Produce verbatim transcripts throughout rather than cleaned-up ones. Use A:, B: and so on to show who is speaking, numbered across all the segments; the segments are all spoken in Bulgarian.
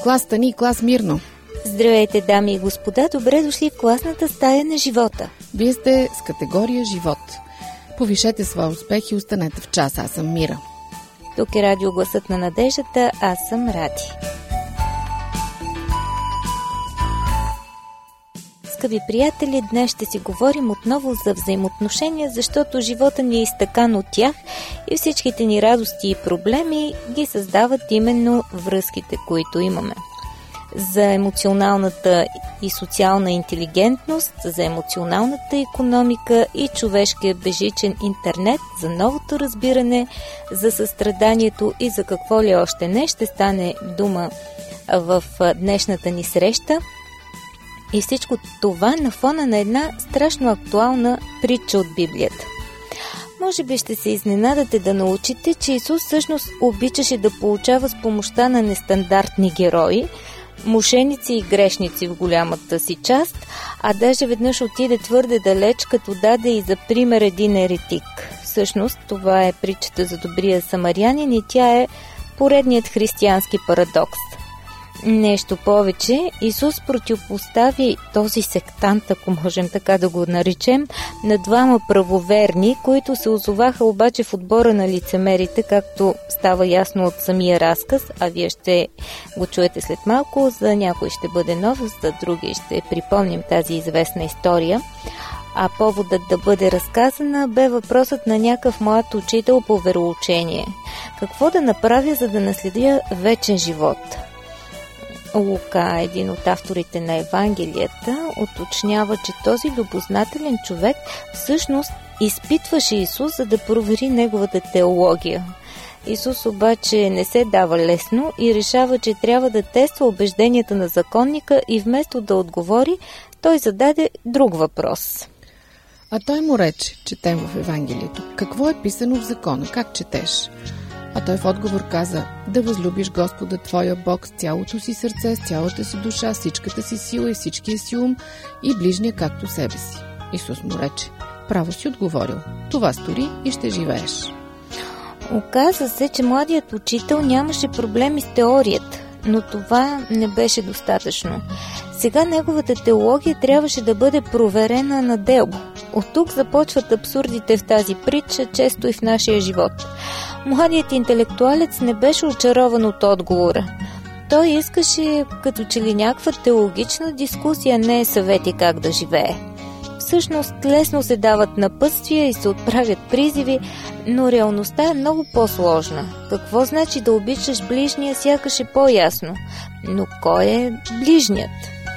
A: клас стани и клас мирно.
B: Здравейте, дами и господа, добре дошли в класната стая на живота.
A: Вие сте с категория живот. Повишете своя успех и останете в час. Аз съм Мира.
B: Тук е радио Гласът на надеждата, аз съм Ради. Скъпи приятели, днес ще си говорим отново за взаимоотношения, защото живота ни е изтъкан от тях и всичките ни радости и проблеми ги създават именно връзките, които имаме. За емоционалната и социална интелигентност, за емоционалната икономика и човешкия бежичен интернет, за новото разбиране, за състраданието и за какво ли още не ще стане дума в днешната ни среща. И всичко това на фона на една страшно актуална притча от Библията. Може би ще се изненадате да научите, че Исус всъщност обичаше да получава с помощта на нестандартни герои, мошеници и грешници в голямата си част, а даже веднъж отиде твърде далеч, като даде и за пример един еретик. Всъщност това е притчата за добрия самарянин и тя е поредният християнски парадокс. Нещо повече, Исус противопостави този сектант, ако можем така да го наречем, на двама правоверни, които се озоваха обаче в отбора на лицемерите, както става ясно от самия разказ, а вие ще го чуете след малко. За някой ще бъде новост, за други ще припомним тази известна история. А поводът да бъде разказана бе въпросът на някакъв млад учител по вероучение. Какво да направя, за да наследя вечен живот? Лука, един от авторите на Евангелията, уточнява, че този любознателен човек всъщност изпитваше Исус, за да провери неговата теология. Исус обаче не се дава лесно и решава, че трябва да тества убежденията на законника и вместо да отговори, той зададе друг въпрос.
A: А той му рече, четем в Евангелието, какво е писано в закона, как четеш? А той в отговор каза, да възлюбиш Господа твоя Бог с цялото си сърце, с цялата си душа, всичката си сила и всичкия си ум и ближния както себе си. Исус му рече, право си отговорил, това стори и ще живееш.
B: Оказа се, че младият учител нямаше проблеми с теорията, но това не беше достатъчно. Сега неговата теология трябваше да бъде проверена на дело. От тук започват абсурдите в тази притча, често и в нашия живот. Младият интелектуалец не беше очарован от отговора. Той искаше като че ли някаква теологична дискусия, не съвети как да живее. Всъщност лесно се дават напътствия и се отправят призиви, но реалността е много по-сложна. Какво значи да обичаш ближния, сякаш е по-ясно. Но кой е ближният?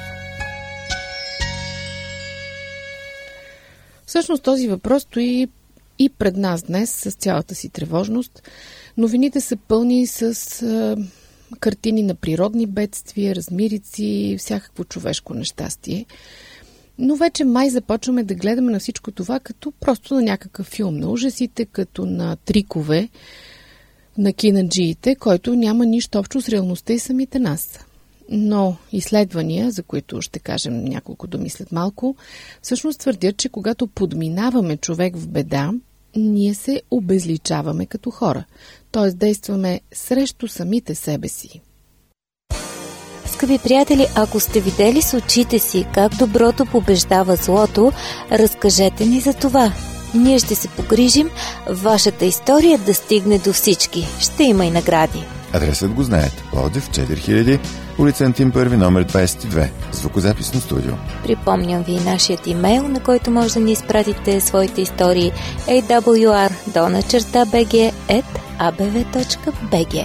A: Всъщност този въпрос стои и пред нас днес с цялата си тревожност. Новините са пълни с а, картини на природни бедствия, размирици, всякакво човешко нещастие. Но вече май започваме да гледаме на всичко това като просто на някакъв филм на ужасите, като на трикове на кинаджиите, който няма нищо общо с реалността и самите нас. Но изследвания, за които ще кажем няколко думи след малко, всъщност твърдят, че когато подминаваме човек в беда, ние се обезличаваме като хора, т.е. действаме срещу самите себе си.
B: Скъпи приятели, ако сте видели с очите си как доброто побеждава злото, разкажете ни за това. Ние ще се погрижим вашата история да стигне до всички. Ще има и награди.
C: Адресът го знаете. Пловдив четири хиляди, улица Антим първи, номер двадесет и две. Звукозаписно студио.
B: Припомням ви нашият имейл, на който може да ни изпратите своите истории ей дабъл ю ар долна черта би джи ет а бе ве точка би джи.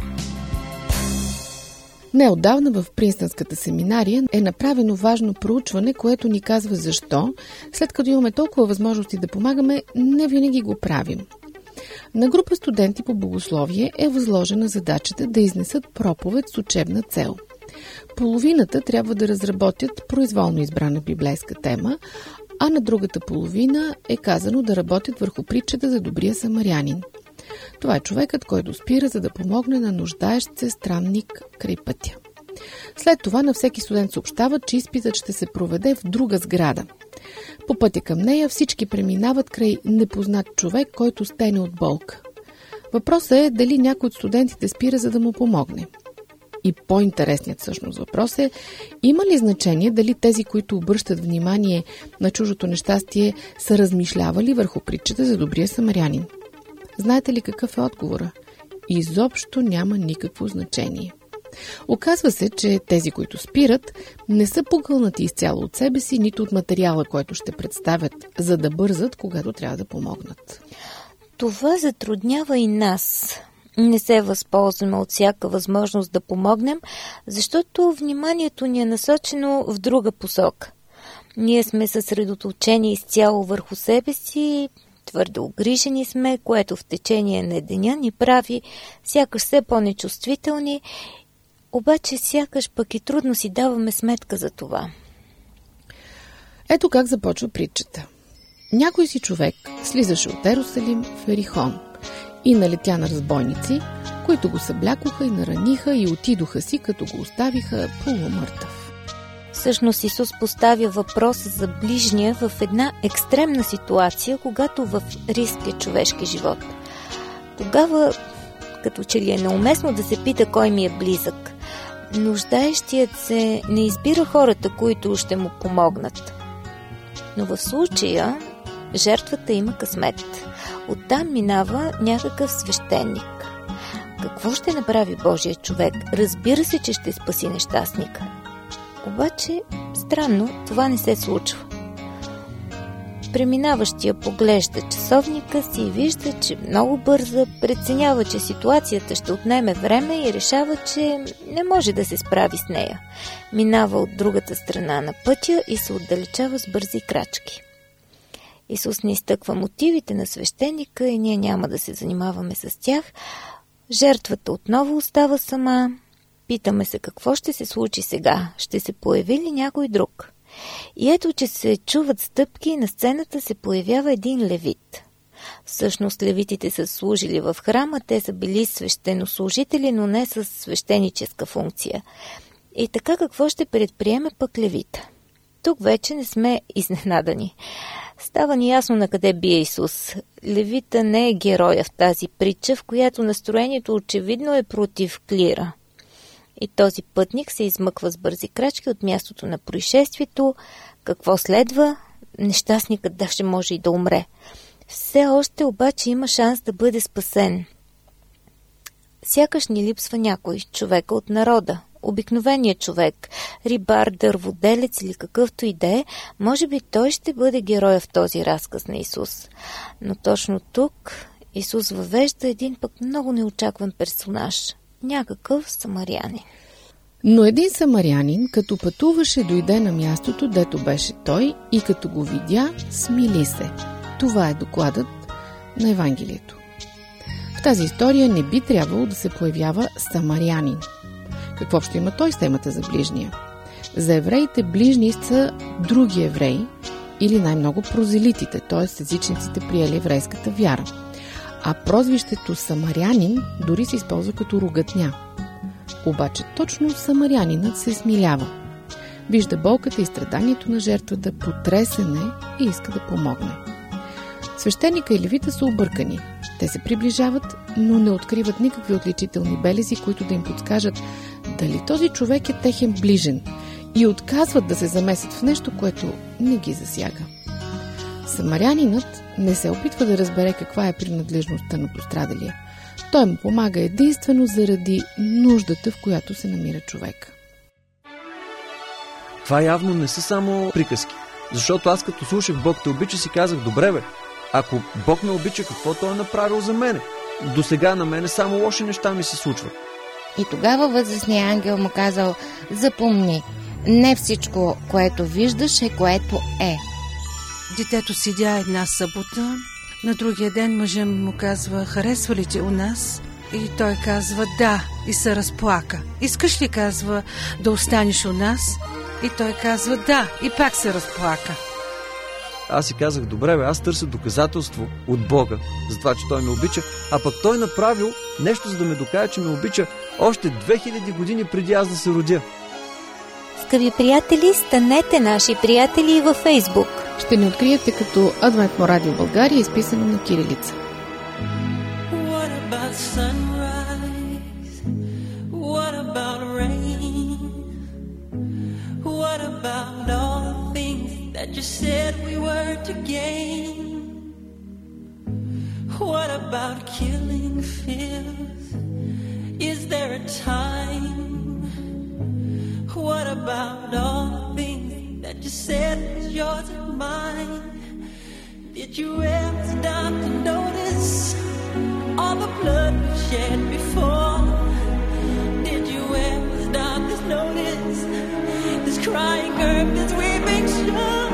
A: Неотдавна в Принстънската семинария е направено важно проучване, което ни казва защо, след като имаме толкова възможности да помагаме, не винаги го правим. На група студенти по богословие е възложена задачата да изнесат проповед с учебна цел. Половината трябва да разработят произволно избрана библейска тема, а на другата половина е казано да работят върху притчата за добрия самарянин. Това е човекът, който спира, за да помогне на нуждаещ се странник край пътя. След това на всеки студент съобщават, че изпитът ще се проведе в друга сграда. По пътя към нея всички преминават край непознат човек, който стене от болка. Въпросът е дали някой от студентите спира, за да му помогне. и по-интересният всъщност въпрос е: има ли значение дали тези, които обръщат внимание на чуждото нещастие, са размишлявали върху притчата за добрия самарянин? Знаете ли какъв е отговора? Изобщо няма никакво значение. Оказва се, че тези, които спират, не са погълнати изцяло от себе си, нито от материала, който ще представят, за да бързат, когато трябва да помогнат.
B: Това затруднява и нас. Не се възползваме от всяка възможност да помогнем, защото вниманието ни е насочено в друга посока. Ние сме съсредоточени изцяло върху себе си, твърде огрижени сме, което в течение на деня ни прави сякаш все по-нечувствителни, обаче сякаш пък и трудно си даваме сметка за това.
A: Ето как започва притчата. Някой си човек слизаше от Ерусалим в Ерихон и налетя на разбойници, които го съблякоха и нараниха и отидоха си, като го оставиха полумъртъв.
B: Всъщност Исус поставя въпроса за ближния в една екстремна ситуация, когато в риск е човешки живот. Тогава, като че ли е неуместно да се пита кой ми е близък. Нуждаещият се не избира хората, които ще му помогнат. Но в случая жертвата има късмет. Оттам минава някакъв свещеник. Какво ще направи Божия човек? Разбира се, че ще спаси нещастника. Обаче, странно, това не се случва. Преминаващия поглежда часовника си и вижда, че много бърза, преценява, че ситуацията ще отнеме време и решава, че не може да се справи с нея. Минава от другата страна на пътя и се отдалечава с бързи крачки. Исус не изтъква мотивите на свещеника и ние няма да се занимаваме с тях. Жертвата отново остава сама. Питаме се какво ще се случи сега. Ще се появи ли някой друг? И ето, че се чуват стъпки и на сцената се появява един левит. Всъщност левитите са служили в храма, те са били свещенослужители, но не с свещеническа функция. И така какво ще предприеме пък левита? Тук вече не сме изненадани. Става ни ясно на къде бие Исус. Левита не е героя в тази притча, в която настроението очевидно е против клира. И този пътник се измъква с бързи крачки от мястото на происшествието. Какво следва? Нещастникът даже може и да умре. Все още обаче има шанс да бъде спасен. Сякаш ни липсва някой, човека от народа, обикновеният човек, рибар, дърводелец или какъвто и да е, може би той ще бъде героя в този разказ на Исус. Но точно тук Исус въвежда един пък много неочакван персонаж – някакъв самарянин.
A: Но един самарянин, като пътуваше, дойде на мястото, дето беше той, и като го видя, смили се. Това е докладът на Евангелието. В тази история не би трябвало да се появява самарянин. Какво ще има той с темата за ближния? За евреите ближни са други евреи или най-много прозелитите, т.е. езичниците приели еврейската вяра. А прозвището самарянин дори се използва като ругатня. Обаче точно самарянинът се смилява. Вижда болката и страданието на жертвата, потресен е и иска да помогне. Свещеника и левита са объркани. Те се приближават, но не откриват никакви отличителни белези, които да им подскажат дали този човек е техен ближен, и отказват да се замесят в нещо, което не ги засяга. Самарянинът не се опитва да разбере каква е принадлежността на пострадалия. Той му помага единствено заради нуждата, в която се намира човек.
D: Това явно не са само приказки. Защото аз като слушах Бог те обича, си казах, добре бе, ако Бог ме обича, какво Той е направил за мене? До сега на мене само лоши неща ми се случват.
E: И тогава възрастният ангел му казал, запомни, не всичко, което виждаш е което е.
F: Детето седя една събота, на другия ден мъжът му казва, харесва ли те у нас? И той казва, да, и се разплака. Искаш ли, казва, да останеш у нас? И той казва, да, и пак се разплака.
D: Аз си казах, добре бе, аз търся доказателство от Бога за това, че Той ме обича, а пък Той направил нещо, за да ме докаже, че ме обича още две хиляди години преди аз да се родя.
B: Скъпи приятели, станете наши приятели и във Фейсбук.
A: Ще ни откриете като Адвентно радио България, изписано на кирилица. What about sunrise? What about rain?
G: said we were to gain? What about killing fears? Is there a time? What about all the things that you said was yours and mine? Did you ever stop to notice all the blood we shed before? Did you ever stop to notice this crying earth, this weeping shore?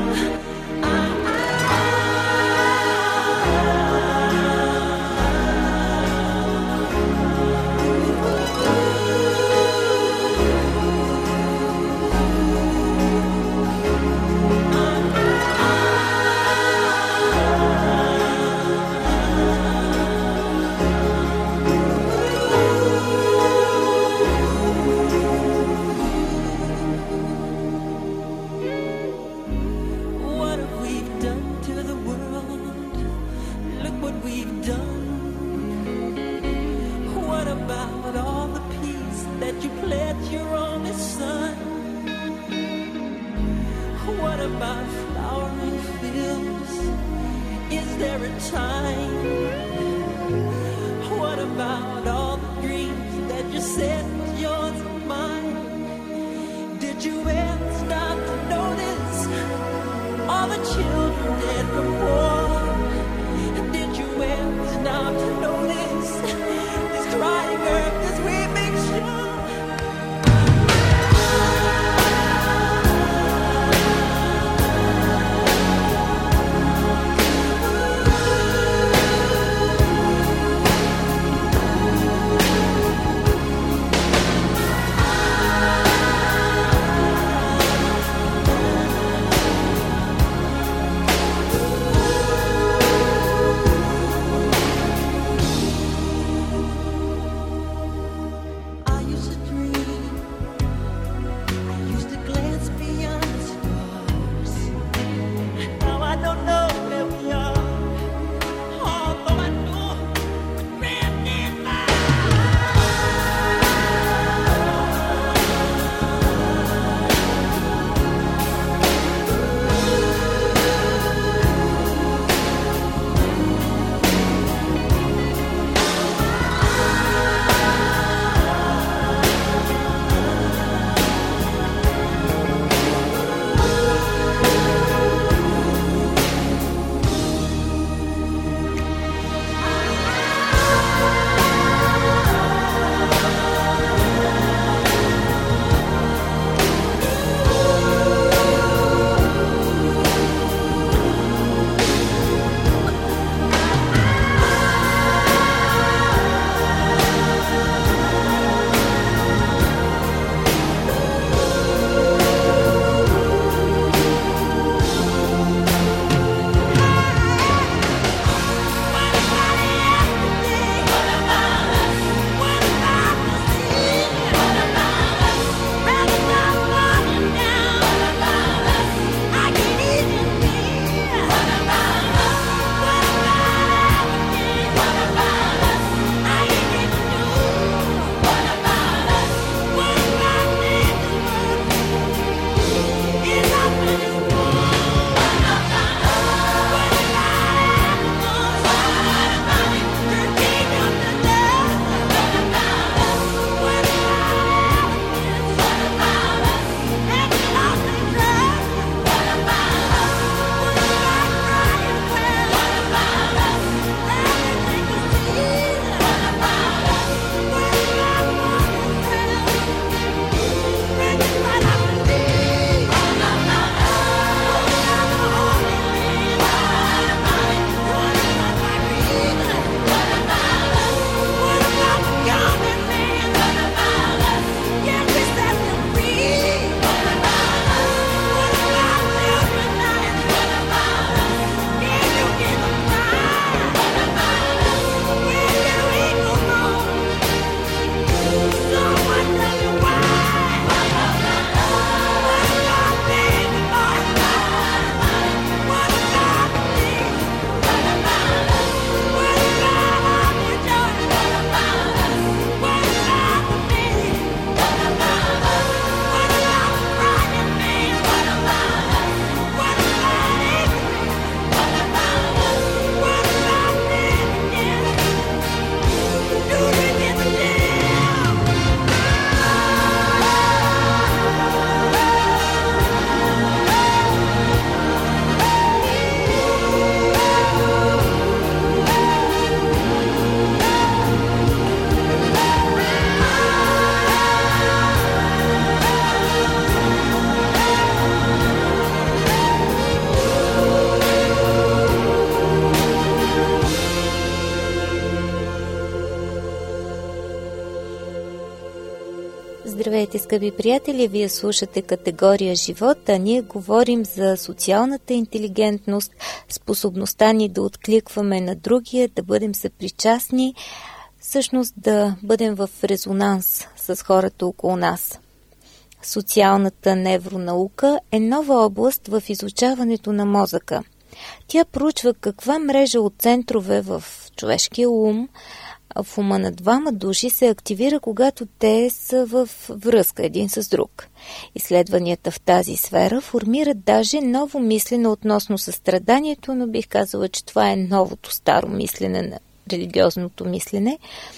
B: Здравейте, скъпи приятели! Вие слушате категория живот, а ние говорим за социалната интелигентност, способността ни да откликваме на другия, да бъдем съпричастни, всъщност да бъдем в резонанс с хората около нас. Социалната невронаука е нова област в изучаването на мозъка. Тя проучва каква мрежа от центрове в човешкия ум, в ума на двама души се активира, когато те са в връзка един с друг. Изследванията в тази сфера формират даже ново мислене относно състраданието, но бих казала, че това е новото старо мислене на религиозното мислене.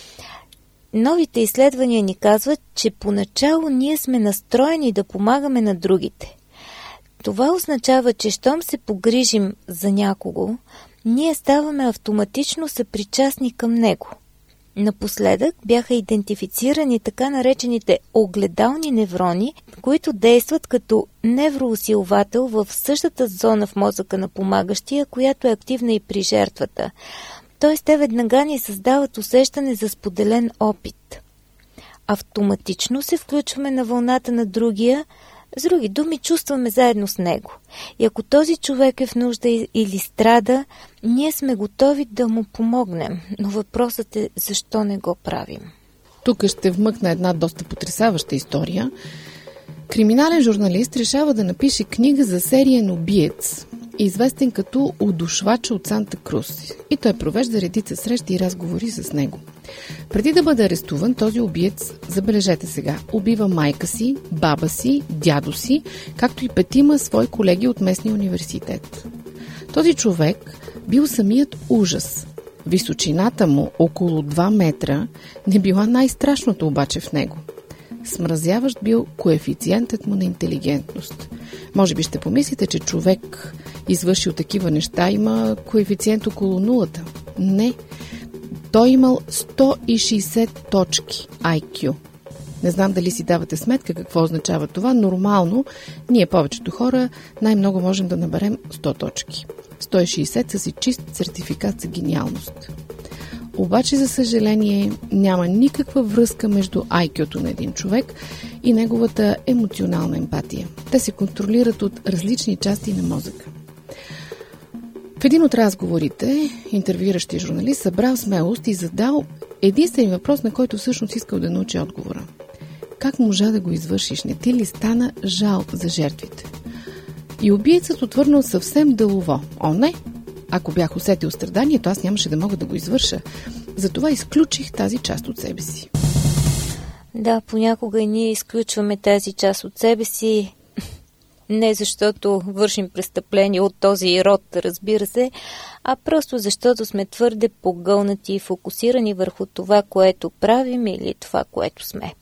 B: Новите изследвания ни казват, че поначало ние сме настроени да помагаме на другите. Това означава, че щом се погрижим за някого, ние ставаме автоматично съпричастни към него. Напоследък бяха идентифицирани така наречените огледални неврони, които действат като невроусилвател в същата зона в мозъка на помагащия, която е активна и при жертвата. Т.е. те веднага ни създават усещане за споделен опит. Автоматично се включваме на вълната на другия, с други думи чувстваме заедно с него. И ако този човек е в нужда или страда, ние сме готови да му помогнем. Но въпросът е защо не го правим.
A: Тук ще вмъкна една доста потресаваща история. Криминален журналист решава да напише книга за сериен убиец, известен като удушвач от Санта Крус. И той провежда редица срещи и разговори с него. Преди да бъде арестуван, този убиец, забележете сега, убива майка си, баба си, дядо си, както и петима свои колеги от местния университет. Този човек бил самият ужас. Височината му, около два метра, не била най-страшното обаче в него. Смразяващ бил коефициентът му на интелигентност. Може би ще помислите, че човек, извършил такива неща, има коефициент около нулата. Не. Той имал сто и шейсет точки ай кю. Не знам дали си давате сметка какво означава това. Нормално, ние повечето хора най-много можем да наберем сто точки. сто и шейсет са си чист сертификат за гениалност. Обаче, за съжаление, няма никаква връзка между ай кю-то на един човек и неговата емоционална емпатия. Те се контролират от различни части на мозъка. В един от разговорите, интервюиращия журналист събрал смелост и задал единствен въпрос, на който всъщност искал да научи отговора. Как можа да го извършиш? Не ти ли стана жал за жертвите? И убиецът отвърнал съвсем делово. О, не! Ако бях усетил страданието, аз нямаше да мога да го извърша. Затова изключих тази част от себе си.
B: Да, понякога и ние изключваме тази част от себе си, не защото вършим престъпление от този род, разбира се, а просто защото сме твърде погълнати и фокусирани върху това, което правим или това, което сме.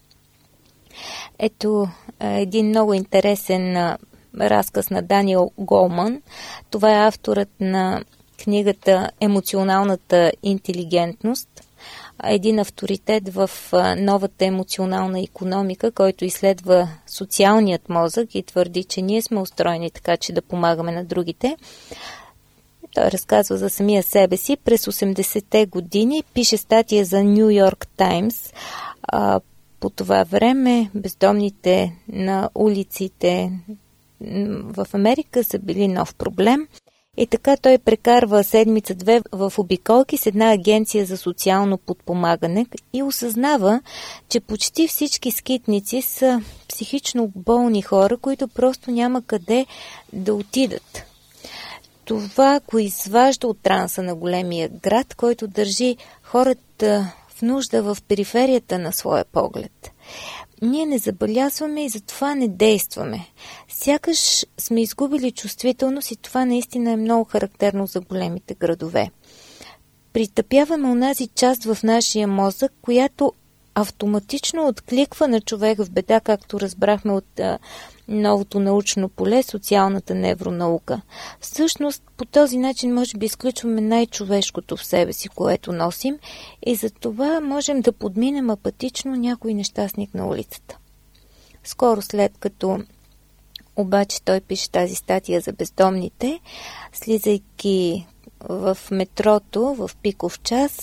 B: Ето един много интересен разказ на Даниел Голман. Това е авторът на книгата "Емоционалната интелигентност", един авторитет в новата емоционална икономика, който изследва социалният мозък и твърди, че ние сме устроени така, че да помагаме на другите. Той разказва за самия себе си. През осемдесетте години пише статия за Ню Йорк Таймс. По това време бездомните на улиците в Америка са били нов проблем. И така той прекарва седмица-две в обиколки с една агенция за социално подпомагане и осъзнава, че почти всички скитници са психично болни хора, които просто няма къде да отидат. Това го изважда от транса на големия град, който държи хората в нужда в периферията на своя поглед. Ние не забелязваме и затова не действаме. Сякаш сме изгубили чувствителност и това наистина е много характерно за големите градове. Притъпяваме онази част в нашия мозък, която автоматично откликва на човек в беда, както разбрахме от а, новото научно поле, социалната невронаука. Всъщност, по този начин може би изключваме най-човешкото в себе си, което носим, и за това можем да подминем апатично някой нещастник на улицата. Скоро след като обаче той пише тази статия за бездомните, слизайки в метрото в пиков час,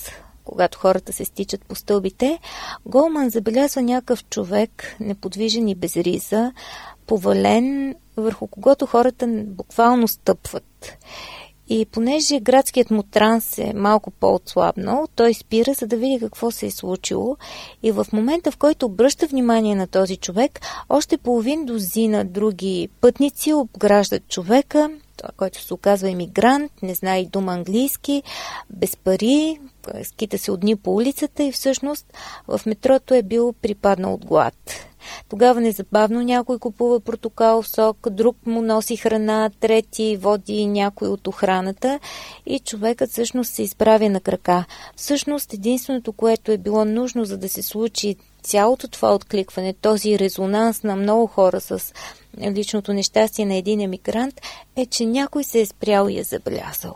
B: когато хората се стичат по стълбите, Голман забелязва някакъв човек, неподвижен и без риза, повален, върху когото хората буквално стъпват. И понеже градският му транс е малко по-отслабнал, той спира, за да види какво се е случило, и в момента, в който обръща внимание на този човек, още половин дозина други пътници обграждат човека, който се оказва емигрант, не знае и дума английски, без пари, скита се от дни по улицата и всъщност в метрото е бил припаднал от глад. Тогава незабавно някой купува портокалов сок, друг му носи храна, трети води някой от охраната и човекът всъщност се изправя на крака. Всъщност единственото, което е било нужно, за да се случи цялото това откликване, този резонанс на много хора с личното нещастие на един емигрант, е, че някой се е спрял и е забелязал.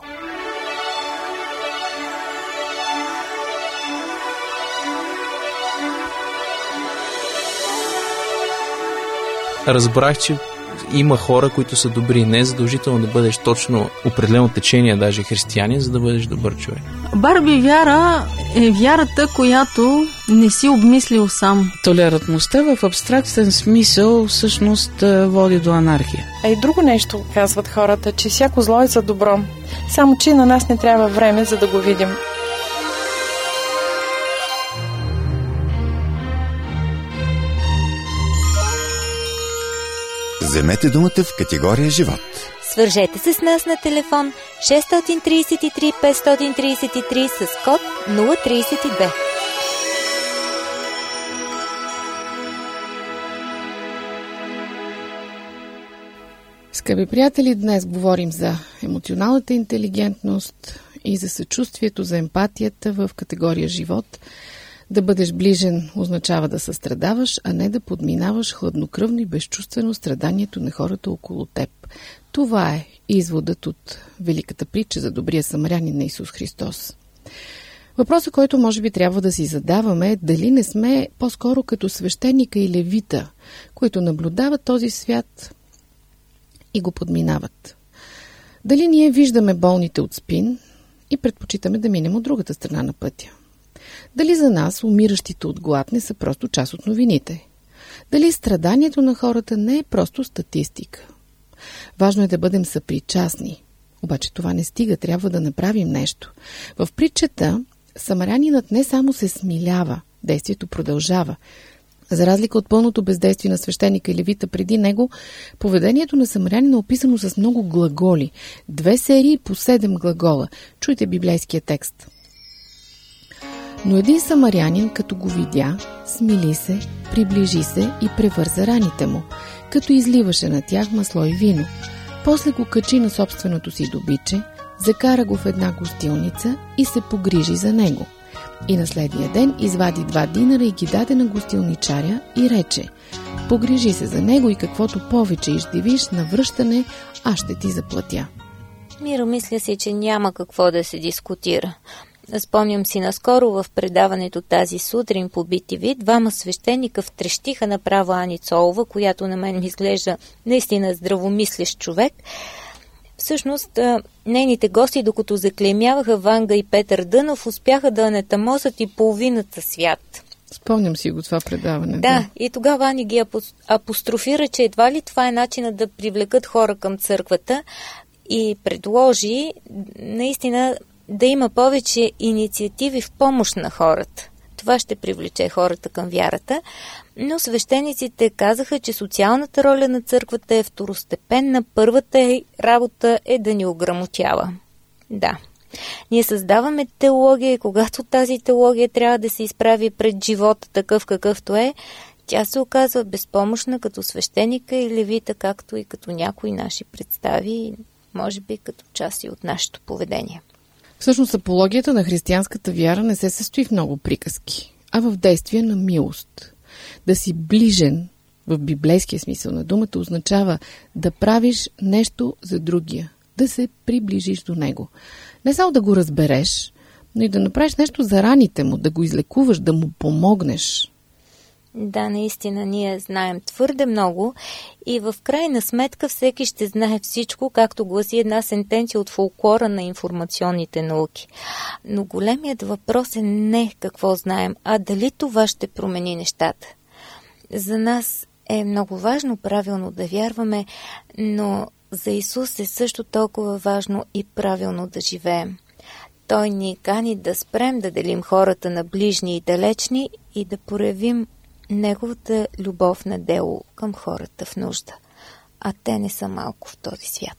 H: Разбрах, че има хора, които са добри. Не е задължително да бъдеш точно определено течение, даже християнин, за да бъдеш добър човек.
I: Барби вяра е вярата, която не си обмислил сам.
J: Толерантността в абстрактен смисъл всъщност води до анархия.
K: А и друго нещо казват хората, че всяко зло е за добро. Само че на нас не трябва време, за да го видим.
C: Вземете думата в категория живот.
B: Свържете се с нас на телефон шест три три пет три три с код нула три две.
A: Скъпи приятели, днес говорим за емоционалната интелигентност и за съчувствието, за емпатията в категория живот. Да бъдеш ближен означава да състрадаваш, а не да подминаваш хладнокръвно и безчувствено страданието на хората около теб. Това е изводът от великата притча за добрия самарянин на Исус Христос. Въпросът, който може би трябва да си задаваме, е дали не сме по-скоро като свещеника и левита, които наблюдават този свят и го подминават. Дали ние виждаме болните от спин и предпочитаме да минем от другата страна на пътя. Дали за нас умиращите от глад не са просто част от новините? Дали страданието на хората не е просто статистика? Важно е да бъдем съпричастни. Обаче това не стига, трябва да направим нещо. В притчата самарянинът не само се смилява, действието продължава. За разлика от пълното бездействие на свещеника и левита преди него, поведението на самарянина е описано с много глаголи. Две серии по седем глагола. Чуйте библейския текст. Но един самарянин, като го видя, смили се, приближи се и превърза раните му, като изливаше на тях масло и вино. После го качи на собственото си добиче, закара го в една гостилница и се погрижи за него. И на следния ден извади два динара и ги даде на гостилничаря и рече: погрижи се за него и каквото повече иждивиш на връщане, аз ще ти заплатя.
B: Миро, мисля си, че няма какво да се дискутира. Спомням си наскоро в предаването тази сутрин по би ти ви, двама свещеника втрещиха направо Ани Цолова, която на мен ми изглежда наистина здравомислещ човек. Всъщност, нейните гости, докато заклеймяваха Ванга и Петър Дънов, успяха да анатамосат и половината свят.
A: Спомням си го това предаване.
B: Да, да. И тогава Ани ги апострофира, че едва ли това е начинът да привлекат хора към църквата и предложи наистина да има повече инициативи в помощ на хората. Това ще привлече хората към вярата, но свещениците казаха, че социалната роля на църквата е второстепенна, първата работа е да ни ограмотява. Да, ние създаваме теология и когато тази теология трябва да се изправи пред живота такъв какъвто е, тя се оказва безпомощна като свещеника и левита, както и като някои наши представи, може би като части от нашето поведение.
A: Всъщност апологията на християнската вяра не се състои в много приказки, а в действие на милост. Да си ближен в библейския смисъл на думата означава да правиш нещо за другия, да се приближиш до него. Не само да го разбереш, но и да направиш нещо за раните му, да го излекуваш, да му помогнеш.
B: Да, наистина, ние знаем твърде много и в крайна сметка всеки ще знае всичко, както гласи една сентенция от фолклора на информационните науки. Но големият въпрос е не какво знаем, а дали това ще промени нещата. За нас е много важно правилно да вярваме, но за Исус е също толкова важно и правилно да живеем. Той ни кани да спрем да делим хората на ближни и далечни и да проявим Неговата любов на дело към хората в нужда. А те не са малко в този свят.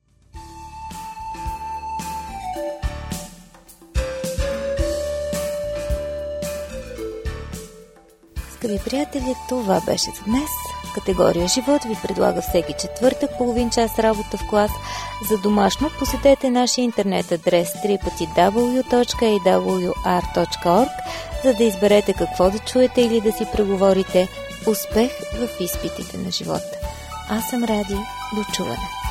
B: Скъпи приятели, това беше за днес. Категория Живот ви предлага всеки четвъртък половин час работа в клас. За домашно посетете нашия интернет адрес дабъл ю дабъл ю дабъл ю точка ей дабъл ю ар точка орг, за да изберете какво да чуете или да си преговорите. Успех в изпитите на живота! Аз съм Ради. До чуване!